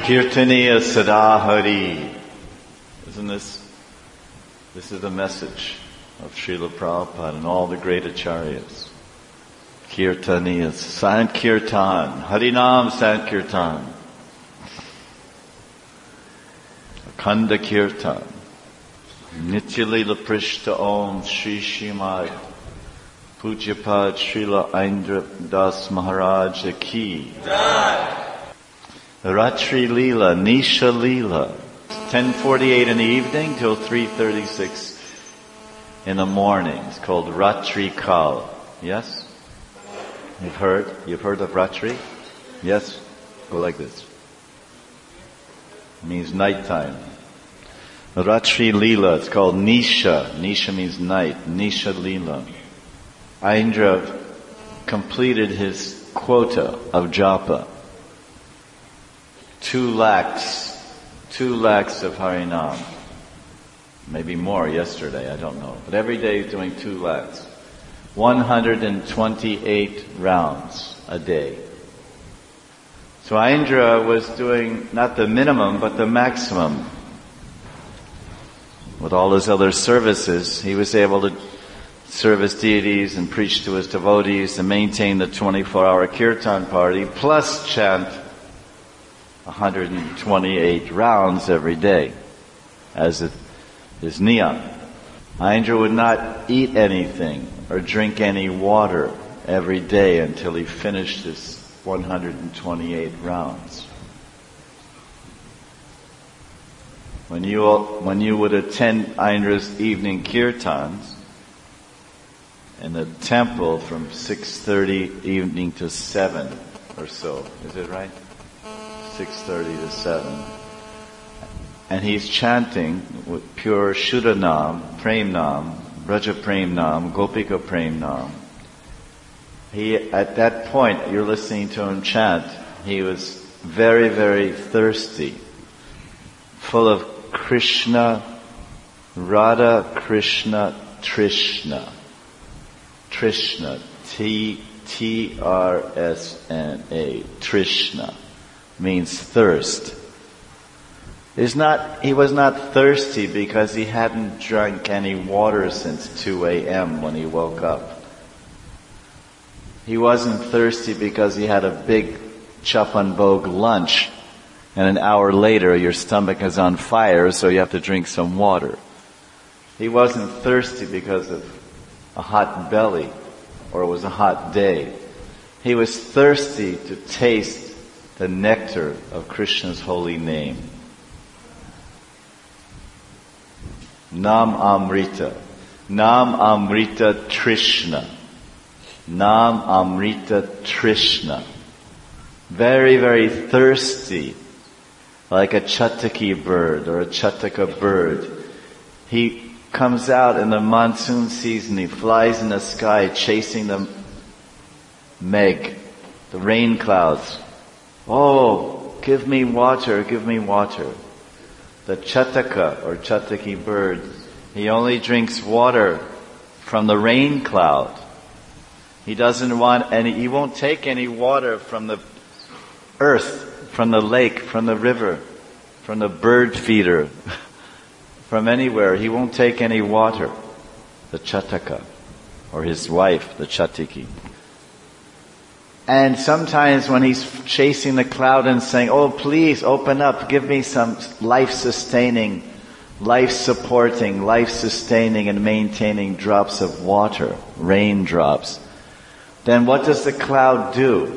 Kirtaniya Sadahari. Isn't this is the message of Srila Prabhupada and all the great acharyas. Kirtaniya, Sankirtan, Harinam Sankirtan, Akhanda Kirtan, Nityalila Prishta Om Shri Shrimad Pujyapad Srila Indra Das Maharaj Ki. Ratri Leela, Nisha Leela, 10:48 in the evening till 3:36 in the morning. It's called Ratri Kal. Yes? You've heard of Ratri? Yes? Go like this. It means nighttime. Ratri Leela, it's called Nisha. Nisha means night. Nisha Leela. Indra completed his quota of japa. 2 lakhs of Harinam. Maybe more yesterday, I don't know. But every day he's doing 2 lakhs. 128 rounds a day. So Indra was doing not the minimum, but the maximum. With all his other services, he was able to serve his deities and preach to his devotees and maintain the 24-hour kirtan party, plus chant 128 rounds every day, as it is niyam. Indra would not eat anything or drink any water every day until he finished his 128 rounds. When you would attend Indra's evening kirtans in the temple from 6:30 evening to 7 or so, is it right? 6:30 to 7. And he's chanting with pure Shuddha Nam, Prem Nam, Braja Prem Nam, Gopika Prem Nam. At that point, you're listening to him chant, he was very, very thirsty, full of Krishna, Radha Krishna, Trishna. Trishna, T-R-S-N-A, Trishna. Means thirst. He was not thirsty because he hadn't drunk any water since 2 a.m. when he woke up. He wasn't thirsty because he had a big chapan bhog lunch and an hour later your stomach is on fire so you have to drink some water. He wasn't thirsty because of a hot belly or it was a hot day. He was thirsty to taste the nectar of Krishna's holy name. Nam Amrita. Nam Amrita Trishna. Nam Amrita Trishna. Very, very thirsty, like a chataki bird or a chataka bird. He comes out in the monsoon season, he flies in the sky chasing the meg, the rain clouds. Oh, give me water, give me water. The chataka or chataki bird, he only drinks water from the rain cloud. He doesn't want he won't take any water from the earth, from the lake, from the river, from the bird feeder, from anywhere. He won't take any water. The chataka, or his wife, the chatiki. And sometimes when he's chasing the cloud and saying, oh please open up, give me some life-sustaining, life-supporting, life-sustaining and maintaining drops of water, raindrops, then what does the cloud do?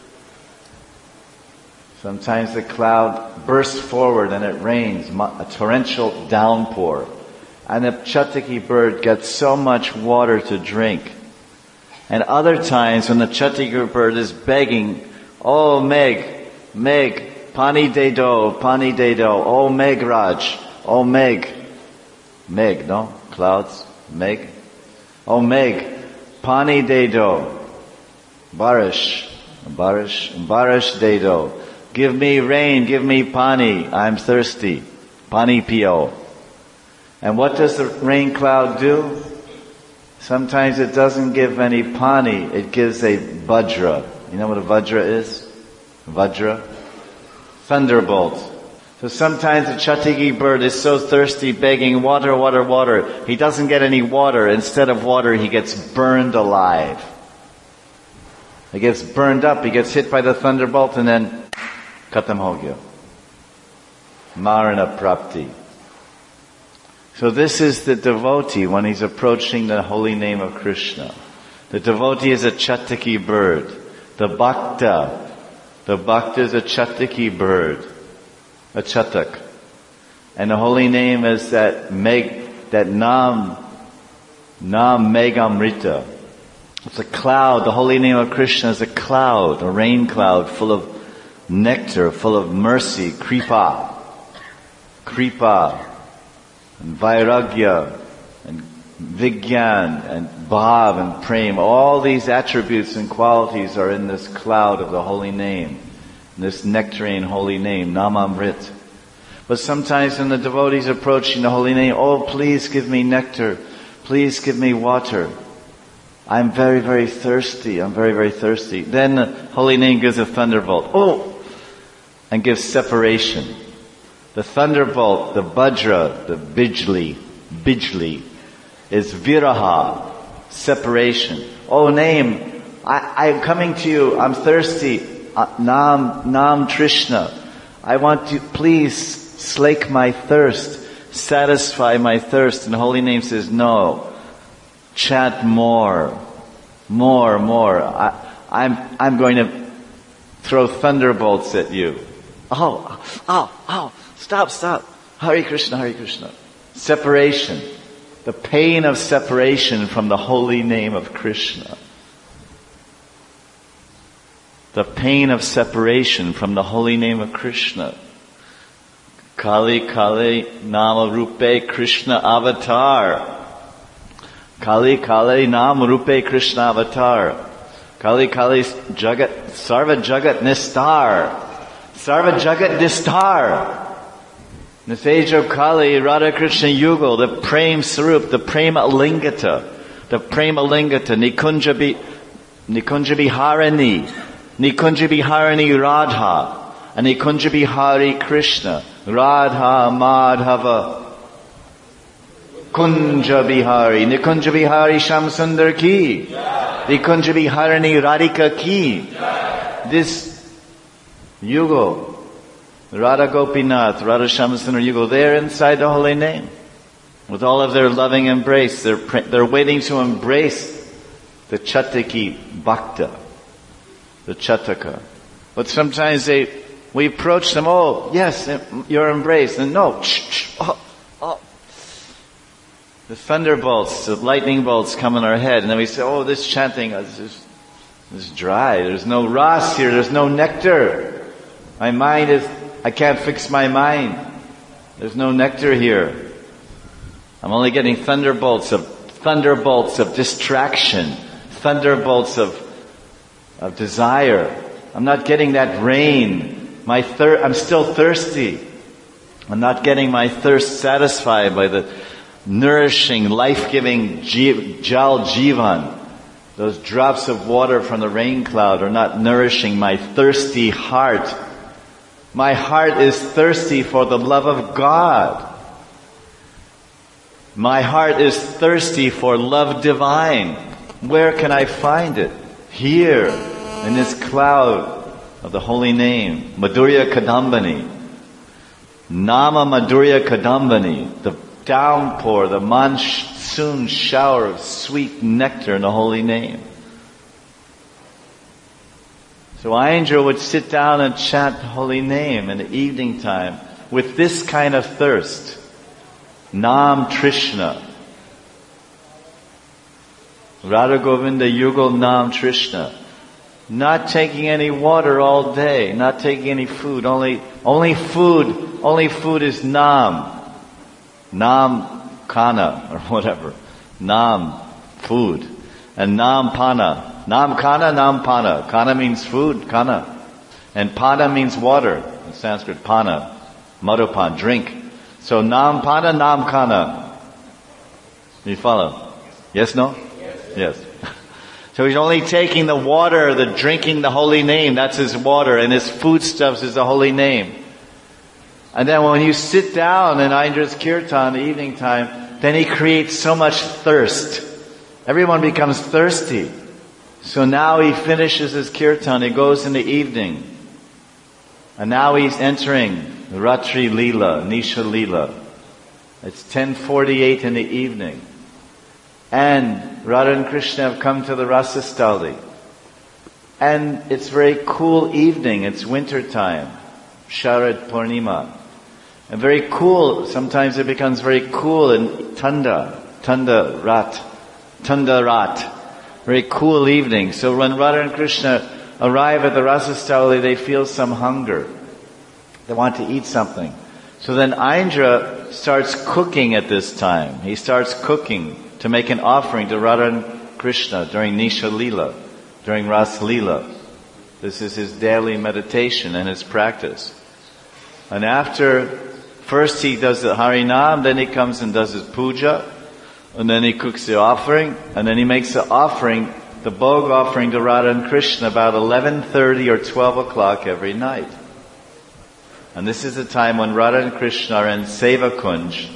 Sometimes the cloud bursts forward and it rains, a torrential downpour. And the chataki bird gets so much water to drink. And other times when the chataki bird is begging, oh Meg, Pani de do, oh Megraj, oh Meg, no? Clouds, Meg, oh Meg, Pani de do, Barish de do. Give me rain, give me pani, I'm thirsty. Pani pio. And what does the rain cloud do? Sometimes it doesn't give any pani, it gives a vajra. You know what a vajra is? Vajra? thunderbolt. So sometimes the Chatiki bird is so thirsty, begging water, water, water. He doesn't get any water. Instead of water, he gets burned alive. He gets burned up. He gets hit by the thunderbolt and then khatam ho gaya. Marana prapti. So this is the devotee when he's approaching the holy name of Krishna. The devotee is a Chatiki bird. The bhakta is a Chatiki bird. A chatak. And the holy name is that Nam Megamrita. It's a cloud. The holy name of Krishna is a cloud, a rain cloud full of nectar, full of mercy, kripa, and vairagya, and vigyan, and bhav, and prem. All these attributes and qualities are in this cloud of the holy name. This nectarine holy name, Namamrit. But sometimes when the devotees approaching the holy name, oh, please give me nectar. Please give me water. I'm very, very thirsty. I'm very, very thirsty. Then the holy name gives a thunderbolt. Oh! And gives separation. The thunderbolt, the bajra, the bijli, is viraha, separation. Oh, name, I'm coming to you. I'm thirsty. Nam Trishna. I want to, please slake my thirst, satisfy my thirst. And the holy name says, no, chant more. I'm going to throw thunderbolts at you. Oh, stop. Hare Krishna. Separation. The pain of separation from the holy name of Krishna. The pain of separation from the holy name of Krishna. Kali Nama Rupe Krishna Avatar. Kali Nama Rupe Krishna Avatar. Kali Jagat, Sarva Jagat Nistar. Sarva Jagat Nistar. In this age of Kali, Radha Krishna Yugal, the Prem Sarup, the Prema Lingata, Nikunja Biharani Radha, and Nikunja Bihari Krishna, Radha Madhava, Kunja Bihari, Nikunja Bihari Shamsundar ki, Nikunja Biharani Radhika ki. This Yugal, Radha Gopinath, Radha Shamsundar Yugal, they're inside the holy name. With all of their loving embrace, they're waiting to embrace the Chataki Bhakta. The Chataka. But sometimes we approach them, oh, yes, your embrace. And no, the thunderbolts, the lightning bolts come in our head. And then we say, oh, this chanting is dry. There's no ras here. There's no nectar. My mind I can't fix my mind. There's no nectar here. I'm only getting thunderbolts of distraction. Thunderbolts of desire. I'm not getting that rain. I'm still thirsty. I'm not getting my thirst satisfied by the nourishing, life-giving Jal Jivan. Those drops of water from the rain cloud are not nourishing my thirsty heart. My heart is thirsty for the love of God. My heart is thirsty for love divine. Where can I find it? Here, in this cloud of the holy name, Madhurya Kadambani. Nama Madhurya Kadambani, the downpour, the monsoon shower of sweet nectar in the holy name. So Indra would sit down and chant the holy name in the evening time with this kind of thirst. Nam Trishna. Radha Govinda Yugal Nam Trishna. Not taking any water all day, not taking any food, only food is Nam. Nam Kana, or whatever. Nam, food. And Nam Pana. Nam Kana, Nam Pana. Kana means food, Kana. And Pana means water. In Sanskrit, Pana. Madhupan, drink. So Nam Pana, Nam Kana. Do you follow? Yes, no? Yes. So he's only taking the water, drinking the holy name, that's his water, and his foodstuffs is the holy name. And then when you sit down in Indra's kirtan, the evening time, then he creates so much thirst. Everyone becomes thirsty. So now he finishes his kirtan, he goes in the evening. And now he's entering Ratri Leela, Nisha Leela. It's 10:48 in the evening. And Radha and Krishna have come to the Rasastali. And it's very cool evening, it's winter time. Sharad Purnima. And very cool, sometimes it becomes very cool in Tanda Rat. Very cool evening. So when Radha and Krishna arrive at the Rasastali, they feel some hunger. They want to eat something. So then Indra starts cooking at this time. He starts cooking to make an offering to Radha and Krishna during Nisha Leela, during Ras Leela. This is his daily meditation and his practice. And first he does the Harinam, then he comes and does his puja, and then he cooks the offering, and then he makes the offering, the Bhog offering to Radha and Krishna about 11:30 or 12 o'clock every night. And this is the time when Radha and Krishna are in Seva Kunj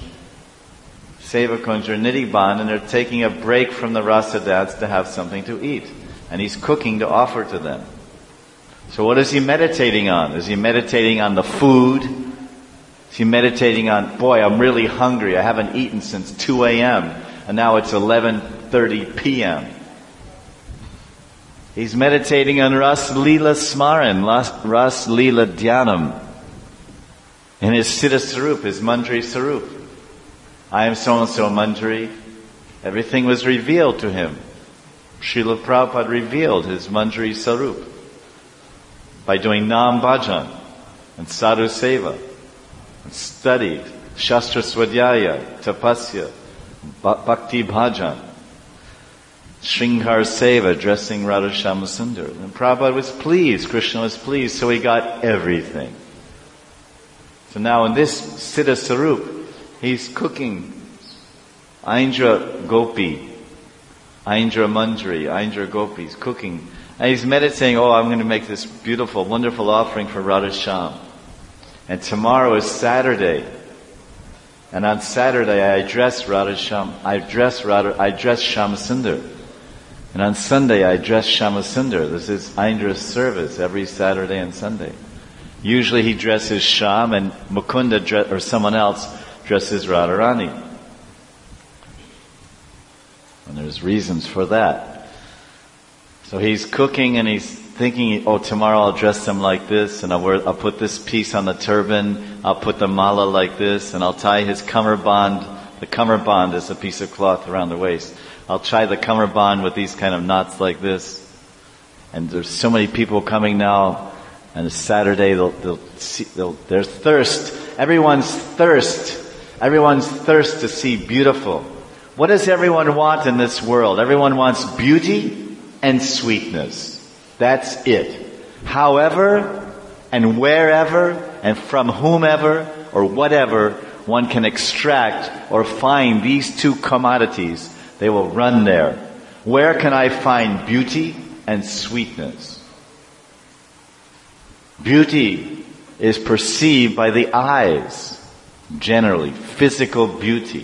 or Nidhiban, and they're taking a break from the Rasa dance to have something to eat. And he's cooking to offer to them. So what is he meditating on? Is he meditating on the food? Is he meditating on, boy, I'm really hungry. I haven't eaten since 2 a.m. and now it's 11:30 p.m. He's meditating on Ras Leela Smaran, Ras Leela Dhyanam. In his Siddha Sarup, his Manjari Sarup. I am so-and-so Manjari. Everything was revealed to him. Srila Prabhupada revealed his Manjari Sarup by doing Nam Bhajan and Sadhu Seva, and studied Shastra Swadhyaya, Tapasya, Bhakti Bhajan, Shringar Seva, dressing Radha Shyamasundar. And Prabhupada was pleased, Krishna was pleased, so he got everything. So now in this Siddha Sarup, he's cooking Indra Gopi, Indra Manjari, Indra Gopi. He's cooking. And he's meditating, I'm going to make this beautiful, wonderful offering for Radha Shyam. And tomorrow is Saturday. And on Saturday I dress Radha Shyam, I dress Shyamasundar. And on Sunday I dress Shyamasundar. This is Indra's service every Saturday and Sunday. Usually he dresses Shyam and Mukunda or someone else dresses Radharani. And there's reasons for that. So he's cooking and he's thinking, tomorrow I'll dress them like this, and I'll put this piece on the turban, I'll put the mala like this, and I'll tie his kamarband. The kamarband is a piece of cloth around the waist. I'll tie the kamarband with these kind of knots like this. And there's so many people coming now. And it's Saturday, there's thirst. Everyone's thirst to see beautiful. What does everyone want in this world? Everyone wants beauty and sweetness. That's it. However, and wherever, and from whomever, or whatever, one can extract or find these two commodities, they will run there. Where can I find beauty and sweetness? Beauty is perceived by the eyes, generally, physical beauty.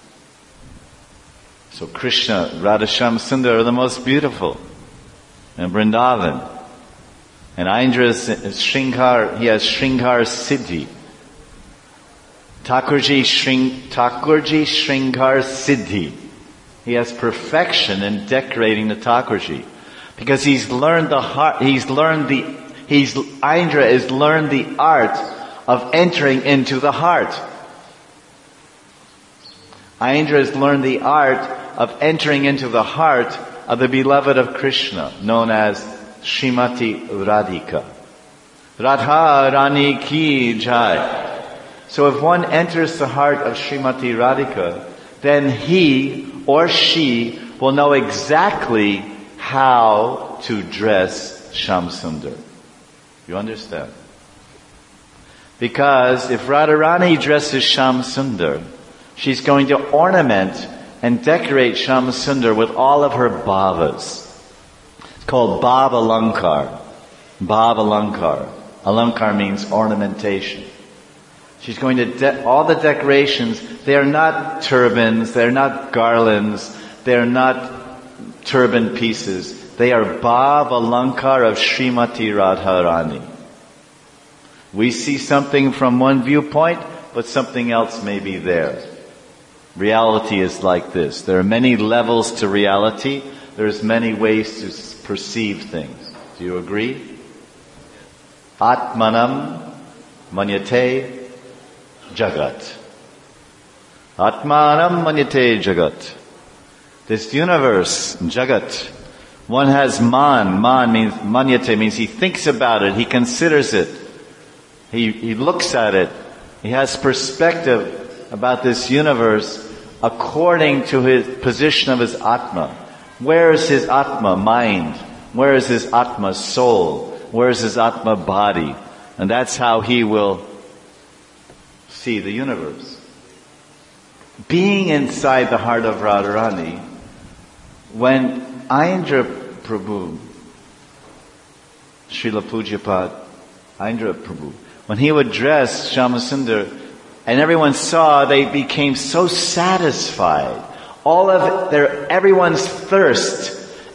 So Krishna, Radha Shyamasundar are the most beautiful in Vrindavan. And Indra is Shringar, he has Shringar Siddhi. Thakurji Shringar Siddhi. He has perfection in decorating the Thakurji. Because Indra has learned the art of entering into the heart. Indra has learned the art of entering into the heart of the beloved of Krishna, known as Srimati Radhika. Radha Rani Ki Jai. So if one enters the heart of Srimati Radhika, then he or she will know exactly how to dress Shyamasundar. You understand? Because if Radharani dresses Shyamasundar, she's going to ornament and decorate Shyamasundar with all of her bhavas. It's called bhava alankar. Bhava alankar. Alankar means ornamentation. She's going to, all the decorations, they are not turbans, they're not garlands, they're not turban pieces. They are Bhav Alankar of Srimati Radharani. We see something from one viewpoint, but something else may be there. Reality is like this. There are many levels to reality. There's many ways to perceive things. Do you agree? Atmanam manyate jagat. Atmanam manyate jagat. This universe, jagat, one has man means, manyate means he thinks about it, he considers it, he looks at it, he has perspective about this universe according to his position of his Atma. Where is his Atma, mind? Where is his Atma, soul? Where is his Atma, body? And that's how he will see the universe. Being inside the heart of Radharani, when Indra Prabhu, Srila Pujapad, Indra Prabhu, when he would dress Shyamasundar, and everyone saw, they became so satisfied. Everyone's thirst,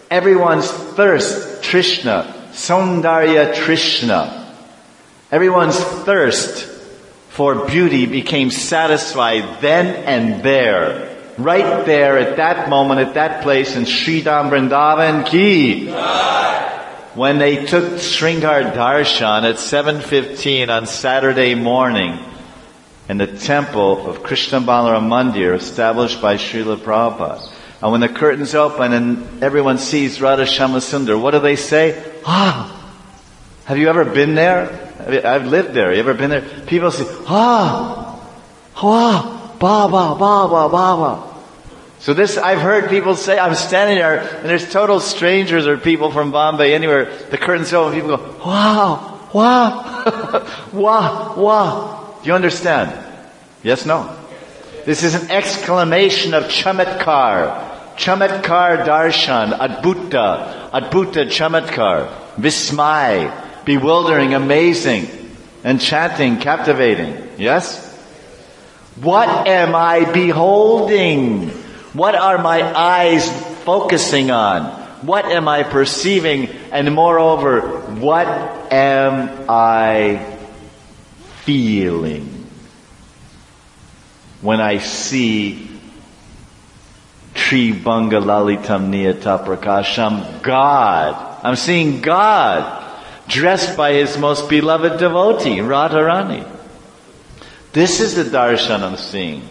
Trishna, Saundarya Trishna, everyone's thirst for beauty became satisfied then and there. Right there at that moment, at that place in Sridham Vrindavan ki. When they took Sringar Darshan at 7:15 on Saturday morning in the temple of Krishna Balaram Mandir established by Srila Prabhupada. And when the curtains open and everyone sees Radha Shyamasundar, what do they say? Have you ever been there? I've lived there. You ever been there? People say, Baba, Baba, Baba. So this, I've heard people say, I'm standing there, and there's total strangers or people from Bombay, anywhere, the curtains open, people go, wow, wow, wow, wow. Do you understand? Yes, no? This is an exclamation of chamatkar. Chamatkar darshan, adbhuta chamatkar, vismay, bewildering, amazing, enchanting, captivating. Yes? What am I beholding? What are my eyes focusing on? What am I perceiving? And moreover, what am I feeling when I see Tri Banga Lalitam Niyata Prakasham, God? I'm seeing God dressed by His most beloved devotee, Radharani. This is the darshan I'm seeing.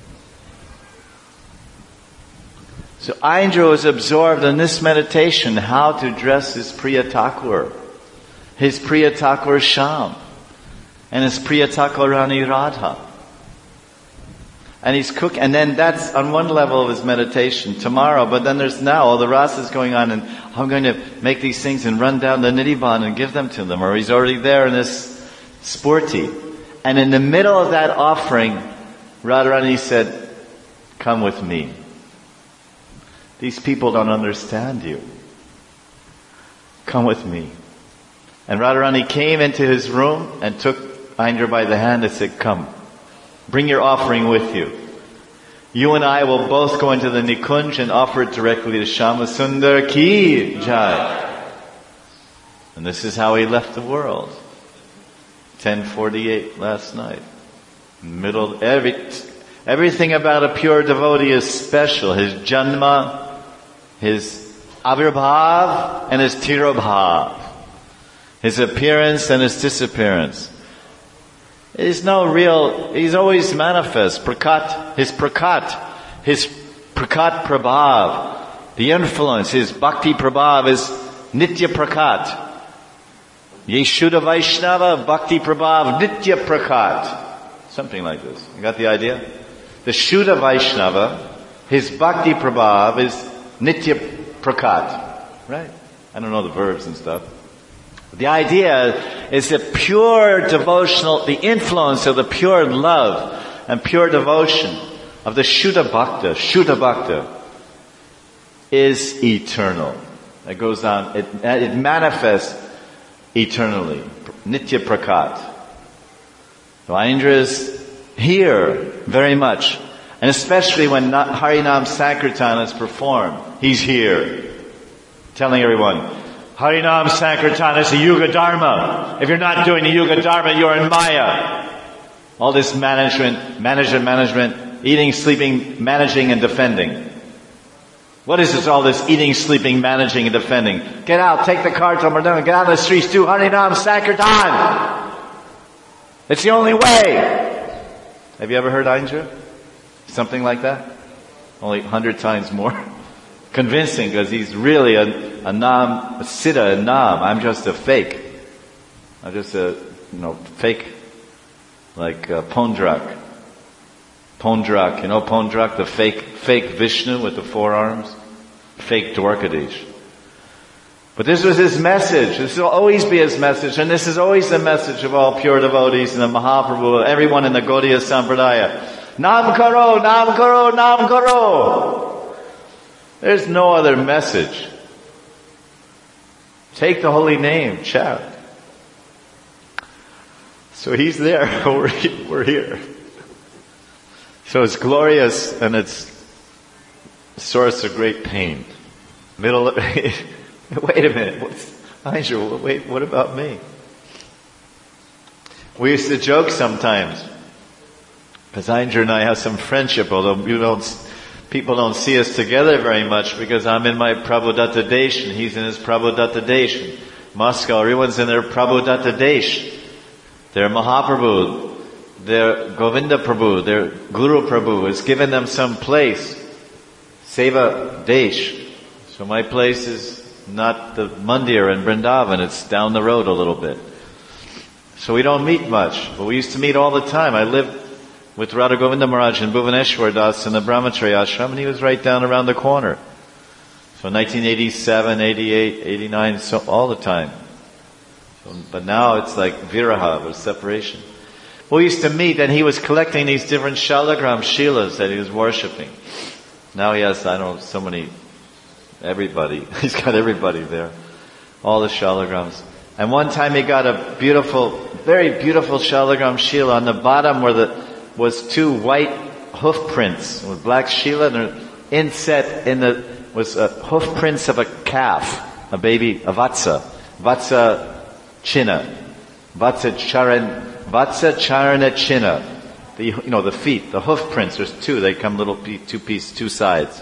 So Indra was absorbed in this meditation, how to dress his Priya Thakur, his Priya Thakur Sham, and his Priya Thakurani Radha. And he's cooking, and then that's on one level of his meditation tomorrow, but then there's now all the rasas going on, and I'm going to make these things and run down the Nidhiban and give them to them, or he's already there in this spurti. And in the middle of that offering, Radharani said, come with me. These people don't understand you. Come with me. And Radharani came into his room and took Indra by the hand and said, come, bring your offering with you. You and I will both go into the Nikunj and offer it directly to Shyamasundar ki jai. And this is how he left the world. 10:48 last night. Everything about a pure devotee is special. His janma, his avirbhav, and his tirobhav. His appearance and his disappearance. He's always manifest. His prakat prabhav. The influence, his bhakti prabhav is nitya prakat. Yeshuda Vaishnava Bhakti Prabhav Nitya Prakat. Something like this. You got the idea? The Shuddha Vaishnava, his Bhakti Prabhav is Nitya Prakat. Right? I don't know the verbs and stuff. But the idea is that pure devotional, the influence of the pure love and pure devotion of the Shuddha Bhakta is eternal. It goes on, it manifests eternally. Nitya Prakat. So Indra is here very much. And especially when Harinam Sankirtan is performed, he's here. Telling everyone, Harinam Sankirtan is the Yuga Dharma. If you're not doing the Yuga Dharma, you're in Maya. All this management, eating, sleeping, managing, and defending. What is this, all this eating, sleeping, managing, and defending? Get out, take the car to Mardana, get out of the streets, do Harinam Sankirtan. It's the only way. Have you ever heard Indra? Something like that? Only 100 times more. Convincing, because he's really a Nam, a Siddha, a Nam. I'm just a fake. I'm just a, fake, like Pondrak. Pondrak, Pondrak, the fake Vishnu with the four arms? Fake Dwarkadish. But this was his message. This will always be his message. And this is always the message of all pure devotees and the Mahaprabhu, everyone in the Gaudiya Sampradaya. Nam karo, nam karo, nam karo. There's no other message. Take the holy name, chant. So he's there, we're here. So it's glorious and it's a source of great pain. Wait a minute, wait, what about me? We used to joke sometimes, because Indra and I have some friendship, although people don't see us together very much, because I'm in my Prabhudatta Desh and he's in his Prabhudatta Desh. Moscow, everyone's in their Prabhudatta Desh. Their Mahaprabhu, their Govinda Prabhu, their Guru Prabhu has given them some place. Seva Desh. So my place is not the Mandir in Vrindavan, it's down the road a little bit. So we don't meet much, but we used to meet all the time. I lived with Radha Govinda Maharaj in Bhuvaneshwar Das in the Brahmachari ashram, and he was right down around the corner. So 1987, 88, 89, so all the time. But now it's like viraha, or separation. We used to meet and he was collecting these different shalagram shilas that he was worshipping. Now he has, so many, everybody. He's got everybody there. All the shalagrams. And one time he got a very beautiful shalagram shila. On the bottom was two white hoof prints with black shila, and inset was hoof prints of a calf, a baby, a vatsa. Vatsa Chinna. Vatsa Charana Chinna. The feet, the hoof prints, there's two, they come two sides.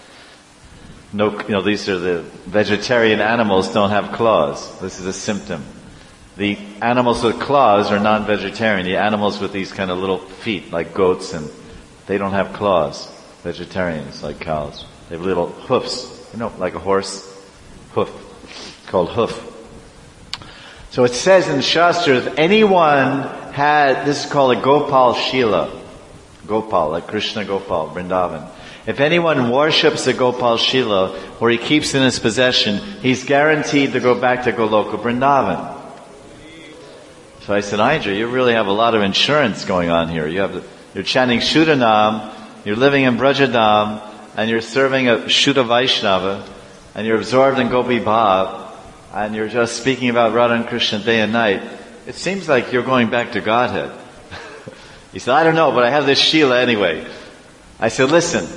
These are the vegetarian animals don't have claws. This is a symptom. The animals with claws are non-vegetarian. The animals with these kind of little feet, like goats, and they don't have claws. Vegetarians, like cows. They have little hoofs. Like a horse hoof. It's called hoof. So it says in Shastra, if anyone this is called a Gopal Shila. Gopal, like Krishna Gopal, Vrindavan. If anyone worships a Gopal Shila, or he keeps in his possession, he's guaranteed to go back to Goloka Vrindavan. So I said, Indra, you really have a lot of insurance going on here. You're chanting Shuddhanam, you're living in Brajadam, and you're serving a Shuddha Vaishnava, and you're absorbed in Gopi Bhav, and you're just speaking about Radha and Krishna day and night. It seems like you're going back to Godhead. He said, I don't know, but I have this Shila anyway. I said, listen,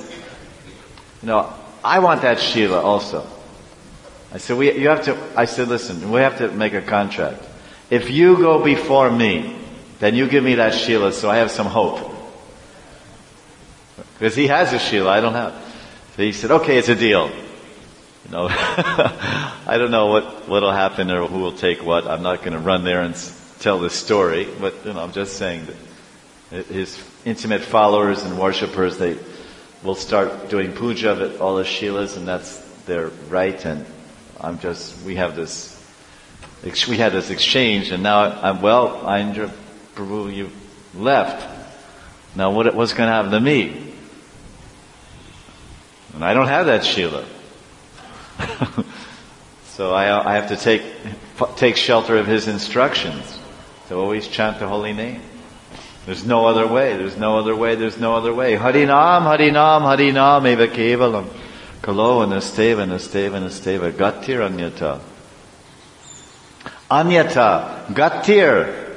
I want that Shila also. I said, listen, we have to make a contract. If you go before me, then you give me that Shila so I have some hope. Because he has a Shila, I don't have. So he said, okay, it's a deal. I don't know what'll happen or who will take what. I'm not going to run there and tell this story, but I'm just saying that his intimate followers and worshippers, they will start doing puja of all the Shilas, and that's their right. And we had this exchange, and now Indra Prabhu, you left. Now what's going to happen to me? And I don't have that Shila. So I have to take shelter of his instructions. To always chant the holy name. There's no other way. There's no other way. There's no other way. Harinam, Harinam, Harinam eva kevalam. Kalo anasteva, anasteva, anasteva. Gatir anyata. Anyata. Gatir.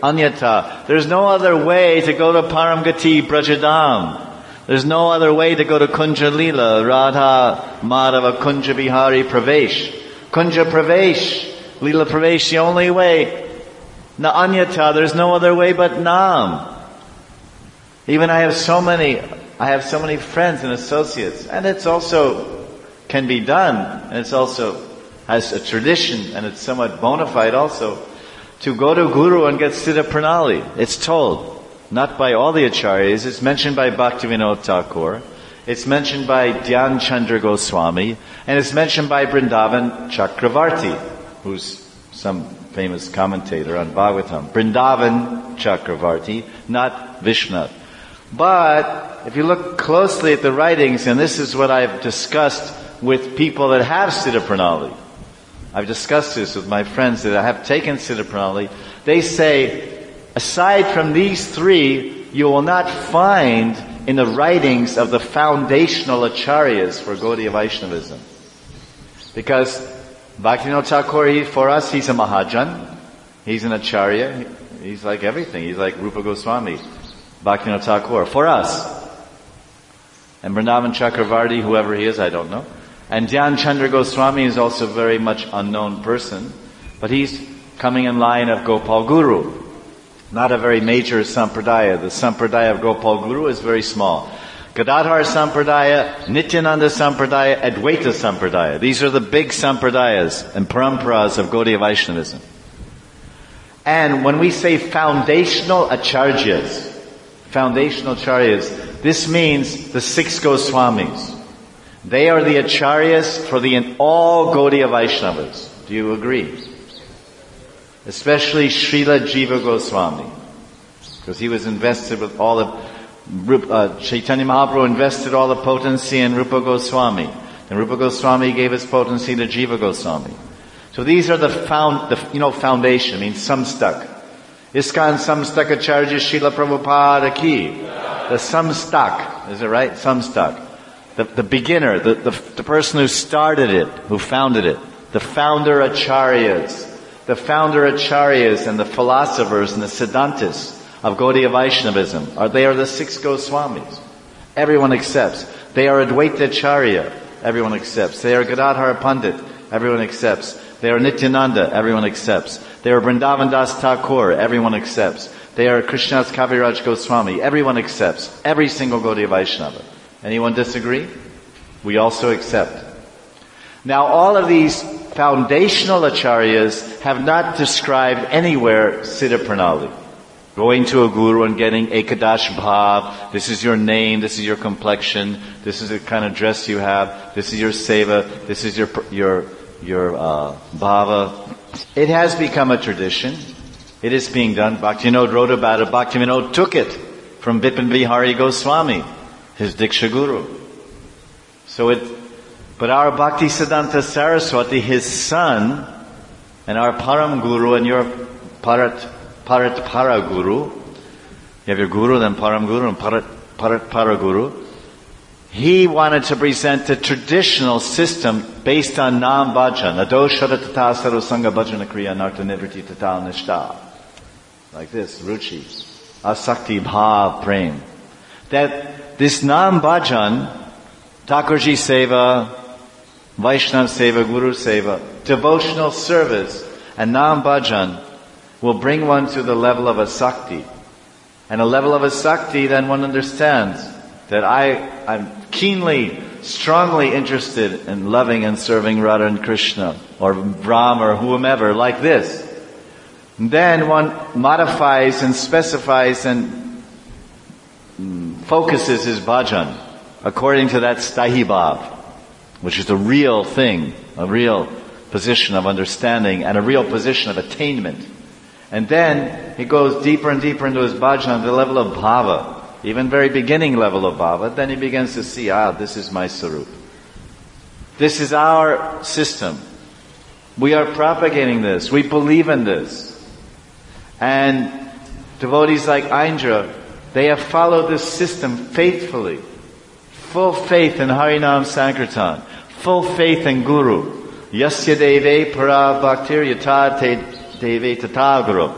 Anyata. There's no other way to go to Paramgati Brajadam. There's no other way to go to Kunja Leela, Radha, Madhava, Kunja Bihari Pravesh. Kunja Pravesh, Leela Pravesh, the only way. Na Anyata, there's no other way but Nam. Even I have so many friends and associates, and it's also can be done, and it's also has a tradition, and it's somewhat bona fide also, to go to Guru and get Siddha Pranali. It's told, not by all the acharyas, it's mentioned by Bhaktivinoda Thakur, it's mentioned by Dhyan Chandra Goswami, and it's mentioned by Vrindavan Chakravarti, who's some famous commentator on Bhagavatam. Vrindavan Chakravarti, not Vishnu. But if you look closely at the writings, and this is what I've discussed with people that have Siddha Pranali, I've discussed this with my friends that have taken Siddha Pranali, they say, aside from these three, you will not find in the writings of the foundational acharyas for Gaudiya Vaishnavism. Because Bhaktivinoda Thakur, for us, he's a Mahajan, he's an acharya, he's like everything, he's like Rupa Goswami. Bhaktivinoda Thakur, for us. And Vrindavan Chakravarti, whoever he is, I don't know. And Dhyan Chandra Goswami is also a very much unknown person, but he's coming in line of Gopal Guru. Not a very major sampradaya. The sampradaya of Gopal Guru is very small. Gadadhar Sampradaya, Nityananda Sampradaya, Advaita Sampradaya. These are the big sampradayas and paramparas of Gaudiya Vaishnavism. And when we say foundational acharyas, this means the 6 Goswamis. They are the acharyas for all Gaudiya Vaishnavas. Do you agree? Especially Srila Jiva Goswami. Because he was invested with all the, Chaitanya Mahaprabhu invested all the potency in Rupa Goswami. And Rupa Goswami gave his potency to Jiva Goswami. So these are the foundation, means samstak. ISKCON Samstak Acharya Srila Prabhupada ki. The samstak, is it right? Samstak. The beginner, the person who started it, who founded it. The founder acharyas. The founder acharyas and the philosophers and the siddhantists of Gaudiya Vaishnavism. They are the 6 Goswamis. Everyone accepts. They are Advaita Acharya. Everyone accepts. They are Gadadhar Pandit. Everyone accepts. They are Nityananda. Everyone accepts. They are Vrindavan Das Thakur. Everyone accepts. They are Krishnadas Kaviraj Goswami. Everyone accepts. Every single Gaudiya Vaishnava. Anyone disagree? We also accept. Now all of these foundational acharyas have not described anywhere Siddha Pranali. Going to a guru and getting Ekadash Bhav, this is your name, this is your complexion, this is the kind of dress you have, this is your seva, this is your bhava. It has become a tradition. It is being done. Bhaktivinoda wrote about it. Bhaktivinoda took it from Bipin Bihari Goswami, his Diksha Guru. But our Bhakti Siddhanta Saraswati, his son, and our Param Guru and your Parat Para Guru, you have your Guru, then Param Guru, and Parat Para Guru. He wanted to present a traditional system based on Nam Bhajan. Adoshara Tata Sarusanga Bhajana Kriya Narta Nivriti Tata Nishta. Like this, Ruchi. Asakti Bhav Prem. That this Nam Bhajan, Thakurji Seva, Vaishnav Seva, Guru Seva, devotional service, and Nam Bhajan will bring one to the level of Asakti. And a level of Asakti, then one understands that I'm keenly, strongly interested in loving and serving Radha and Krishna, or Ram, or whomever, like this. And then one modifies and specifies and focuses his bhajan according to that Stahi Bhav, which is a real thing, a real position of understanding, and a real position of attainment. And then he goes deeper and deeper into his bhajan to the level of bhava, even very beginning level of bhava. Then he begins to see, this is my sarup. This is our system. We are propagating this. We believe in this. And devotees like Indra, they have followed this system faithfully. Full faith in Harinam Sankirtan. Full faith in Guru. Yasya deve para bhaktir yata te deve tata guru.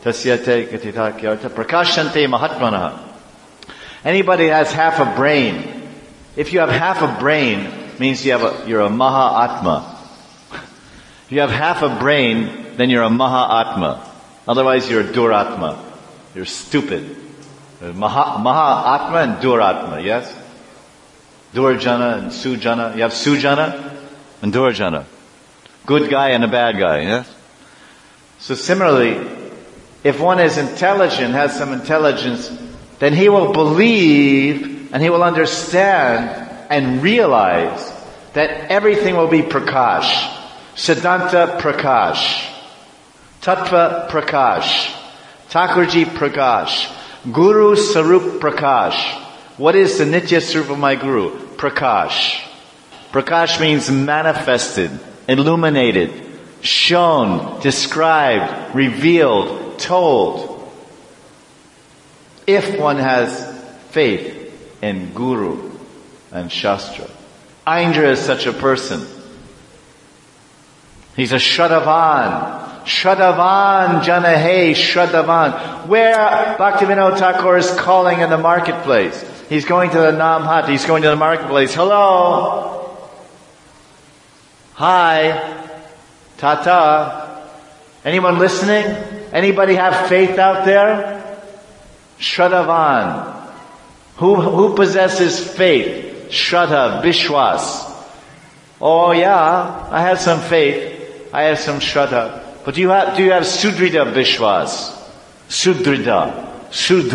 tasyate katitakyarta prakashante mahatmana. Anybody has half a brain. If you have half a brain, means you're a Maha-Atma. If you have half a brain, then you're a Maha-Atma. Otherwise you're a Duratma. You're stupid. Maha-Atma and Duratma, yes? Durjana and Sujana. You have Sujana and Durjana. Good guy and a bad guy, yes? So similarly, if one is intelligent, has some intelligence, then he will believe and he will understand and realize that everything will be Prakash. Siddhanta Prakash. Tattva Prakash. Thakurji Prakash. Guru Sarup Prakash. What is the Nitya Sarup of my Guru? Prakash. Prakash means manifested, illuminated, shown, described, revealed, told. If one has faith in Guru and Shastra. Indra is such a person. He's a Shraddhavan. Shraddhavan Janahe Shraddhavan. Where Bhaktivinoda Thakur is calling in the marketplace. He's going to the Namhat. He's going to the marketplace. Hello. Hi. Tata. Anyone listening? Anybody have faith out there? Shraddhavan. Who possesses faith? Shraddha, Vishwas. Oh yeah, I have some faith. I have some Shraddha. But do you have Sudrida Vishwas? Sudrida.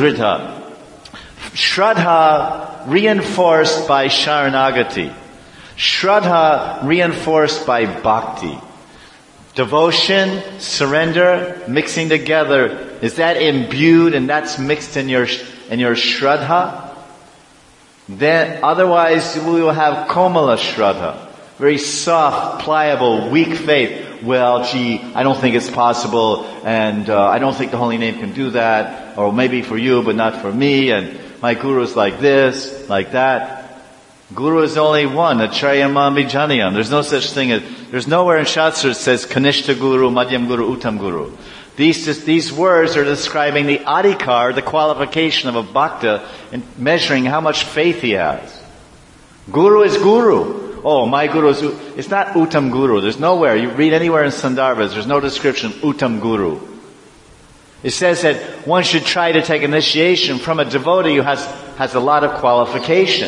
Shraddha reinforced by Sharanagati. Shraddha reinforced by Bhakti. Devotion, surrender, mixing together. Is that imbued and that's mixed in your Shraddha? Then, otherwise we will have Komala Shraddha. Very soft, pliable, weak faith. Well, gee, I don't think it's possible, and I don't think the Holy Name can do that, or maybe for you, but not for me, and my Guru's like this, like that. Guru is only one, Acharya Vijanayam. There's no such thing as, there's nowhere in Shastra it says Kanishta Guru, Madhyam Guru, Uttam Guru. These words are describing the adhikar, the qualification of a bhakta, and measuring how much faith he has. Guru is Guru. Oh, my Guru is, it's not Uttam Guru. There's nowhere, you read anywhere in Sandarbhas, there's no description, Uttam Guru. It says that one should try to take initiation from a devotee who has a lot of qualification.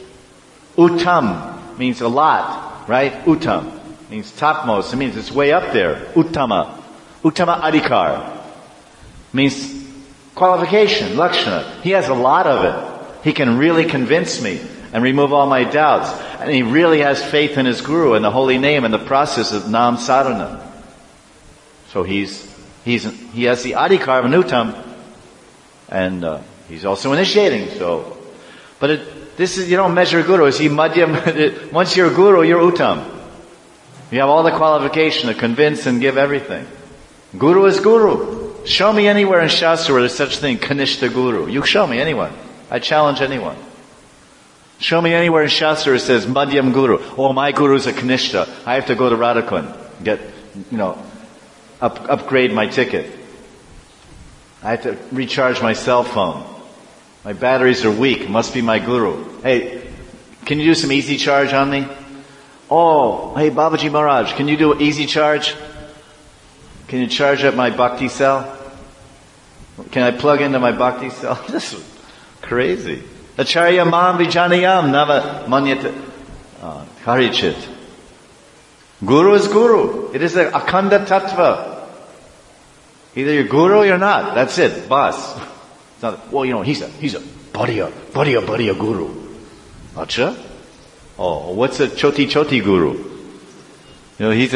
Uttam means a lot, right? Uttam means topmost. It means it's way up there. Uttama. Uttama adhikar means qualification, lakshana. He has a lot of it. He can really convince me and remove all my doubts. And he really has faith in his Guru and the holy name and the process of Nam Sadhana. So he has the adhikar of an Uttam, and he's also initiating. So, but this is, you don't measure Guru. Is he Madhyam? Once you're a Guru, you're Uttam. You have all the qualification to convince and give everything. Guru is Guru. Show me anywhere in Shastra where there's such a thing, Kanishta Guru. You show me anyone. I challenge anyone. Show me anywhere in Shastra it says Madhyam Guru. Oh, my Guru is a Kanishta. I have to go to Radhakund. Get, upgrade my ticket. I have to recharge my cell phone. My batteries are weak. Must be my Guru. Hey, can you do some easy charge on me? Oh, hey Babaji Maharaj, can you do an easy charge? Can you charge up my bhakti cell? Can I plug into my bhakti cell? This is crazy. Acharya Mam Vijanayam Nava Manyata Harichit. Guru is Guru. It is a Akhanda Tattva. Either you're Guru or you're not. That's it. Bas. It's not, well, he's a Bhariya Guru. Acha? Oh, what's a Choti Guru? He's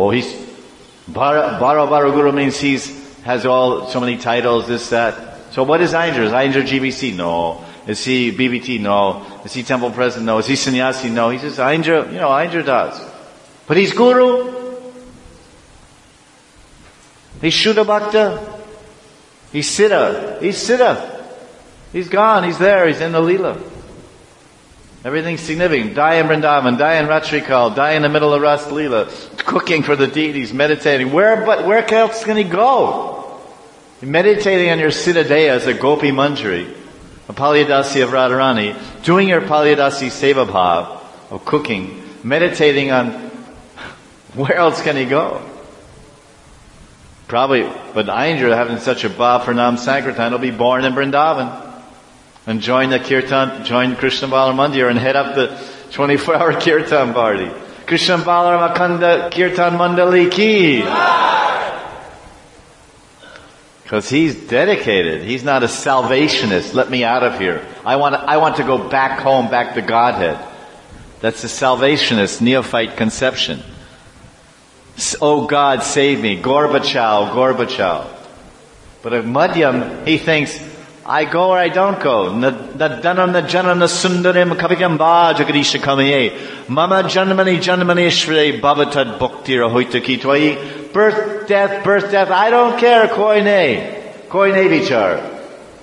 Bhara Guru means has so many titles, this, that. So what is Indra? Is Indra GBC? No. Is he BBT? No. Is he Temple President? No. Is he Sannyasi? No. He's just Indra, Indra Das. But he's Guru. He's Shuddha Bhakta. He's Siddha. He's gone. He's there. He's in the Leela. Everything's significant. Die in Vrindavan, die in Ratrikal, die in the middle of Ras Leela, cooking for the deities, meditating. Where else can he go? meditating on your Siddhadeha as a Gopi Manjari, a Paliyadasi of Radharani, doing your Paliyadasi Seva Bhav of cooking, meditating on where else can he go? Probably, but Indra having such a bhav for Nam Sankirtan will be born in Vrindavan and join the Kirtan, join Krishna Balar Mandir and head up the 24-hour Kirtan party. Krishna Balar Makanda Kirtan Mandali ki. Because he's dedicated. He's not a salvationist. Let me out of here. I want to go back home, back to Godhead. That's a salvationist, neophyte conception. Oh God, save me. Gorbachao, Gorbachao. But a Madhyam, he thinks, I go or I don't go. Nadanam najanam nasundarim kavikamba jagarisha kamaye. Mama janmani janmani shre bhavatad bhaktira hoita kitwai. Birth, death, I don't care. Koine vichar.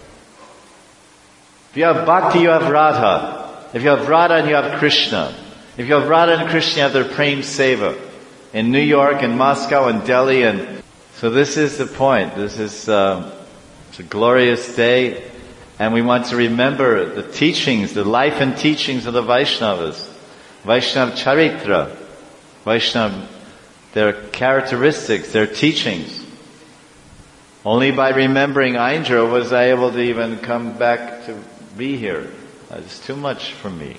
If you have bhakti, you have Radha. If you have Radha and you have Krishna. If you have Radha and Krishna, you have their Prem Seva. In New York and Moscow and Delhi and so this is the point. This is it's a glorious day and we want to remember the teachings, the life and teachings of the Vaishnavas. Vaishnav Charitra. Vaishnav, their characteristics, their teachings. Only by remembering Indra was I able to even come back to be here. It's too much for me.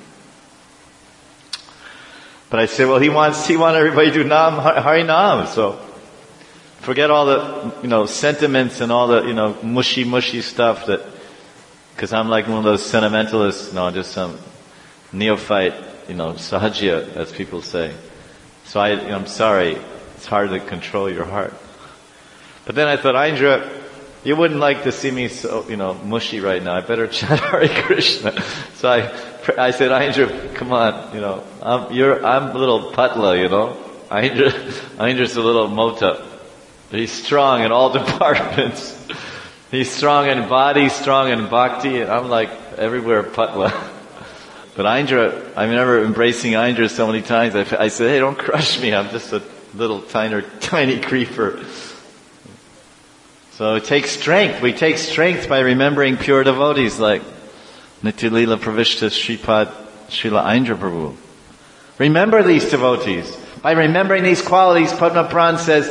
But I said, well, he wants everybody to do Nam, Hari Nam, so forget all the, sentiments and all the, mushy stuff cause I'm like one of those sentimentalists, just some neophyte, sahajya, as people say. So I'm sorry, it's hard to control your heart. But then I thought, Indra, you wouldn't like to see me so, mushy right now. I better chant Hare Krishna. So I said, Indra, come on, I'm a little patla, Indra's a little mota. He's strong in all departments. He's strong in body, strong in bhakti, and I'm like everywhere patla. But Indra, I remember embracing Indra so many times. I said, hey, don't crush me. I'm just a little tiny creeper. So it takes strength. We take strength by remembering pure devotees like Nitya Leela Pravishta Shripad Srila Indra Prabhu. Remember these devotees. By remembering these qualities, Padma Puran says,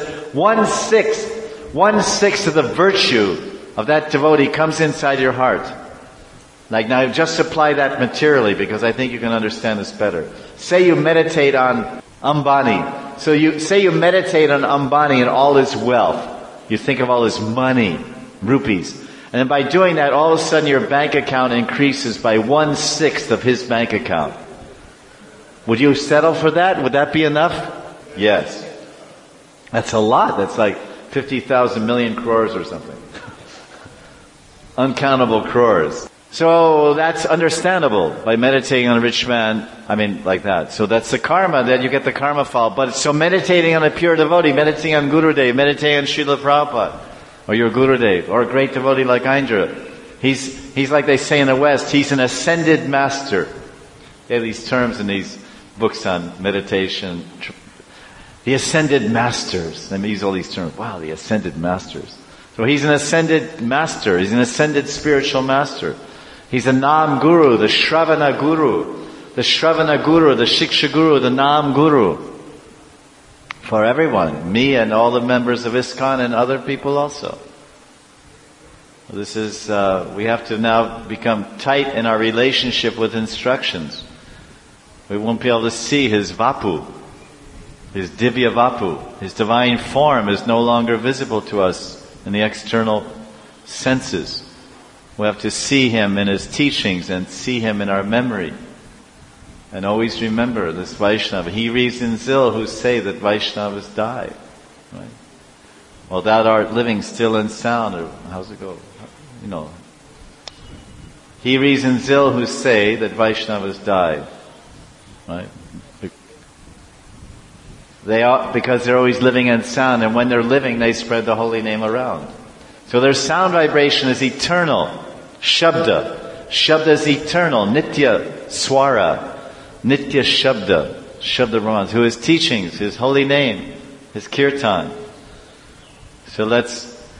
1/6 of the virtue of that devotee comes inside your heart. Like now, just apply that materially because I think you can understand this better. Say you meditate on Ambani. So you meditate on Ambani and all his wealth. You think of all his money, rupees. And then by doing that, all of a sudden your bank account increases by 1/6 of his bank account. Would you settle for that? Would that be enough? Yes. That's a lot. That's like 50,000 million crores or something. Uncountable crores. So that's understandable by meditating on a rich man. Like that. So that's the karma. Then you get the karma fall. But so meditating on a pure devotee, meditating on Gurudev, meditating on Srila Prabhupada, or your Gurudev, or a great devotee like Indra. He's like they say in the West, he's an ascended master. They have these terms in these books on meditation. The ascended masters. They use all these terms. Wow, the ascended masters. So he's an ascended master. He's an ascended spiritual master. He's a Nam Guru, the Shravana Guru, the Shiksha Guru, the Nam Guru. For everyone, me and all the members of ISKCON and other people also. This is, we have to now become tight in our relationship with instructions. We won't be able to see his Vapu, his Divya Vapu. His divine form is no longer visible to us in the external senses. We have to see him in his teachings and see him in our memory. And always remember this Vaishnava. He reasons ill who say that Vaishnavas die. Right? Well, thou art living still and sound, or how's it go? He reasons ill who say that Vaishnavas die. Right? Because they're always living in sound, and when they're living, they spread the holy name around. So their sound vibration is eternal. Shabda. Shabda is eternal. Nitya Swara. Nitya Shabda. Shabda Brahman. Who his teachings, his holy name, his kirtan. So let's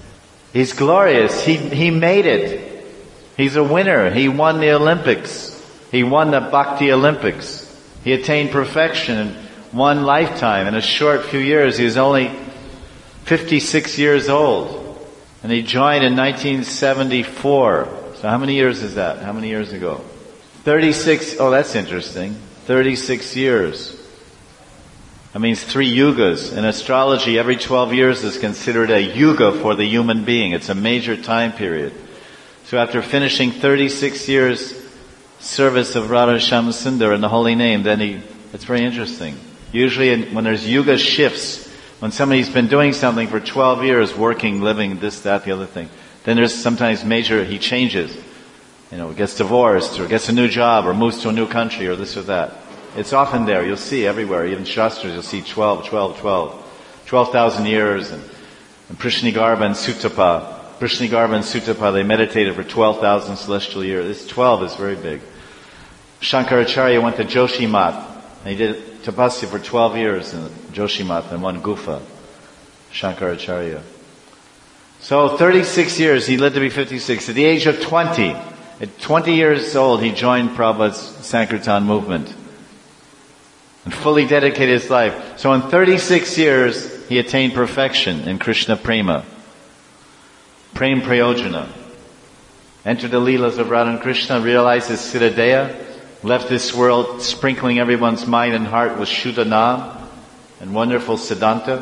He's glorious. He made it. He's a winner. He won the Olympics. He won the Bhakti Olympics. He attained perfection in one lifetime. In a short few years, he was only 56 years old. And he joined in 1974. So how many years is that? How many years ago? 36, oh that's interesting. 36 years. That means 3 yugas. In astrology, every 12 years is considered a yuga for the human being. It's a major time period. So after finishing 36 years service of Radha Shyamsundar in the holy name, then it's very interesting. Usually when there's yuga shifts, when somebody's been doing something for 12 years, working, living, this, that, the other thing, then there's sometimes he changes. Gets divorced, or gets a new job, or moves to a new country, or this or that. It's often there. You'll see everywhere. Even Shastras, you'll see 12, 12, 12. 12,000 years, and Prishnigarbha and Sutapa. Prishnigarbha and Sutapa, they meditated for 12,000 celestial years. This 12 is very big. Shankaracharya went to Joshimath, and he did tapasya for 12 years in Joshimath in one gufa. Shankaracharya. So 36 years, he lived to be 56. At the age of 20, at 20 years old, he joined Prabhupada's Sankirtan movement and fully dedicated his life. So in 36 years, he attained perfection in Krishna Prema. Prem Prayojana. Entered the Leelas of Radha and Krishna, realized his Siddhadeha, left this world sprinkling everyone's mind and heart with Shuddha Nam and wonderful Siddhanta.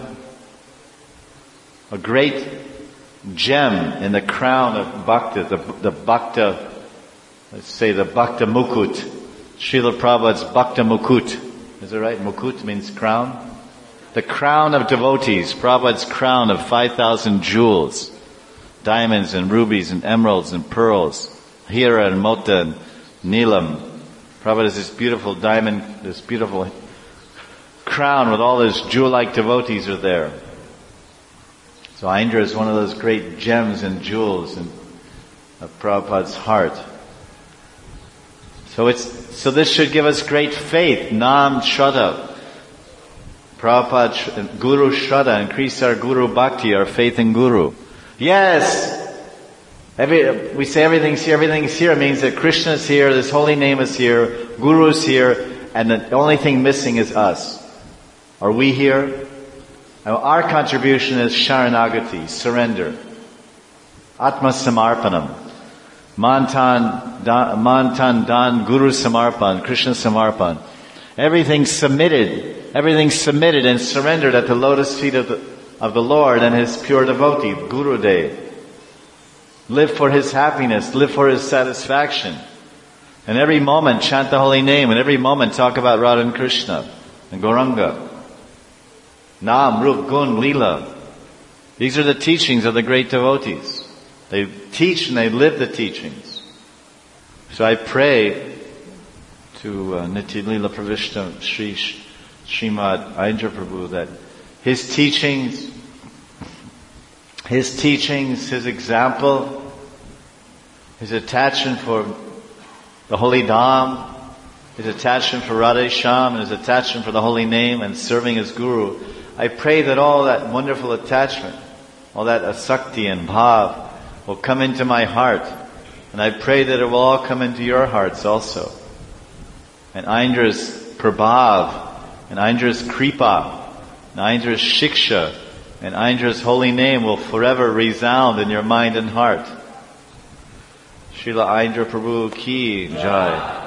A great gem in the crown of Bhakta, the Bhakta, let's say the Bhakta Mukut. Srila Prabhupada's Bhakta Mukut. Is it right? Mukut means crown. The crown of devotees, Prabhupada's crown of 5,000 jewels. Diamonds and rubies and emeralds and pearls. Hira and Mota and Neelam. Prabhupada has this beautiful diamond, this beautiful crown with all his jewel-like devotees are there. So Indra is one of those great gems and jewels of Prabhupada's heart. So this should give us great faith. Nam Shraddha. Prabhupada, Guru Shraddha, increase our Guru Bhakti, our faith in Guru. Yes! We say everything's here. It means that Krishna is here, this holy name is here, Guru is here, and the only thing missing is us. Are we here? Now, our contribution is Sharanagati, surrender. Atma Samarpanam. Mantan Dan Guru Samarpan, Krishna Samarpan. Everything's submitted and surrendered at the lotus feet of the Lord and His pure devotee, Guru Dev. Live for His happiness, live for His satisfaction. And every moment chant the holy name, and every moment talk about Radha and Krishna and Gauranga. Nam, Rup, Gun, Leela. These are the teachings of the great devotees. They teach and they live the teachings. So I pray to Nitya Leela Pravishta Srimad Indra Prabhu that his teachings, his example, his attachment for the holy Dham, his attachment for Radha Shyam, and his attachment for the holy name and serving as Guru. I pray that all that wonderful attachment, all that asakti and bhav will come into my heart. And I pray that it will all come into your hearts also. And Indra's prabhav, and Indra's kripa, and Indra's shiksha, and Indra's holy name will forever resound in your mind and heart. Srila Indra Prabhu ki jai.